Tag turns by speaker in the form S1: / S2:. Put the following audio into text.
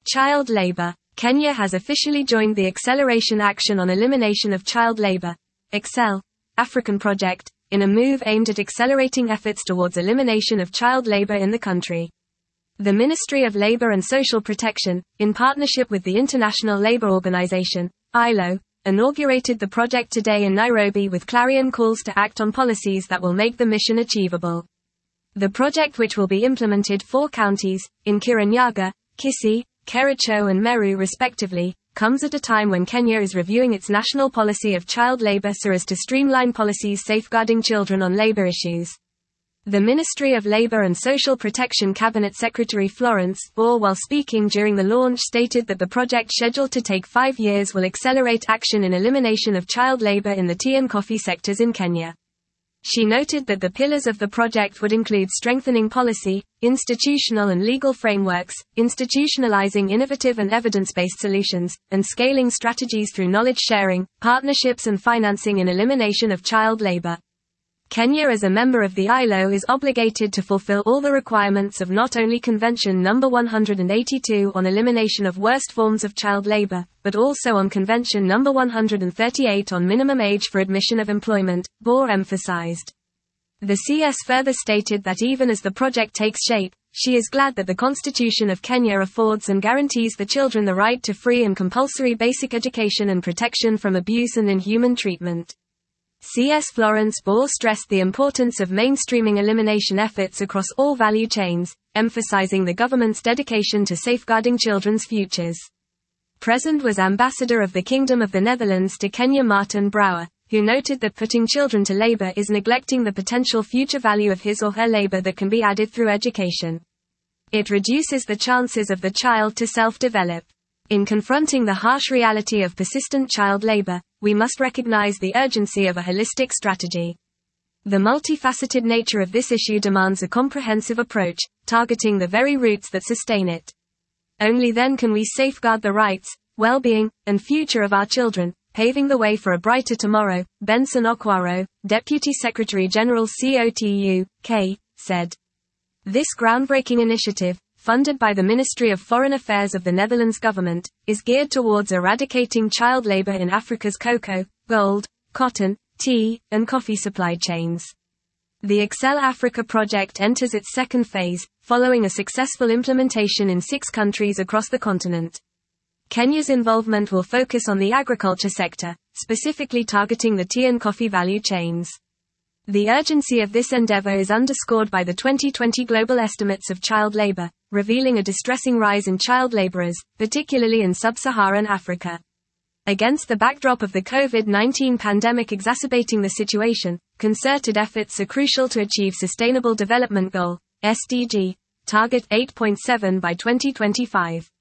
S1: Child labor. Kenya has officially joined the Acceleration Action on Elimination of Child Labor, (ACCEL) African project, in a move aimed at accelerating efforts towards elimination of child labor in the country. The Ministry of Labor and Social Protection, in partnership with the International Labour Organization, ILO, inaugurated the project today in Nairobi with clarion calls to act on policies that will make the mission achievable. The project, which will be implemented 4 counties, in Kirinyaga, Kisii, Kericho and Meru respectively, comes at a time when Kenya is reviewing its national policy of child labor so as to streamline policies safeguarding children on labor issues. The Ministry of Labor and Social Protection Cabinet Secretary Florence Bor, while speaking during the launch, stated that the project, scheduled to take 5 years, will accelerate action in elimination of child labor in the tea and coffee sectors in Kenya. She noted that the pillars of the project would include strengthening policy, institutional and legal frameworks, institutionalizing innovative and evidence-based solutions, and scaling strategies through knowledge sharing, partnerships and financing in elimination of child labor. Kenya, as a member of the ILO, is obligated to fulfill all the requirements of not only Convention No. 182 on elimination of worst forms of child labor, but also on Convention No. 138 on minimum age for admission of employment, Bor emphasized. The CS further stated that even as the project takes shape, she is glad that the Constitution of Kenya affords and guarantees the children the right to free and compulsory basic education and protection from abuse and inhuman treatment. CS Florence Bor stressed the importance of mainstreaming elimination efforts across all value chains, emphasizing the government's dedication to safeguarding children's futures. Present was Ambassador of the Kingdom of the Netherlands to Kenya Martin Brouwer, who noted that putting children to labor is neglecting the potential future value of his or her labor that can be added through education. It reduces the chances of the child to self-develop. In confronting the harsh reality of persistent child labor, we must recognize the urgency of a holistic strategy. The multifaceted nature of this issue demands a comprehensive approach, targeting the very roots that sustain it. Only then can we safeguard the rights, well-being, and future of our children, paving the way for a brighter tomorrow, Benson Okwaro, Deputy Secretary General COTU, K, said. This groundbreaking initiative, funded by the Ministry of Foreign Affairs of the Netherlands government, is geared towards eradicating child labor in Africa's cocoa, gold, cotton, tea, and coffee supply chains. The Accel Africa project enters its second phase, following a successful implementation in 6 countries across the continent. Kenya's involvement will focus on the agriculture sector, specifically targeting the tea and coffee value chains. The urgency of this endeavor is underscored by the 2020 global estimates of child labor, revealing a distressing rise in child laborers, particularly in sub-Saharan Africa. Against the backdrop of the COVID-19 pandemic exacerbating the situation, concerted efforts are crucial to achieve Sustainable Development Goal, SDG, Target 8.7 by 2025.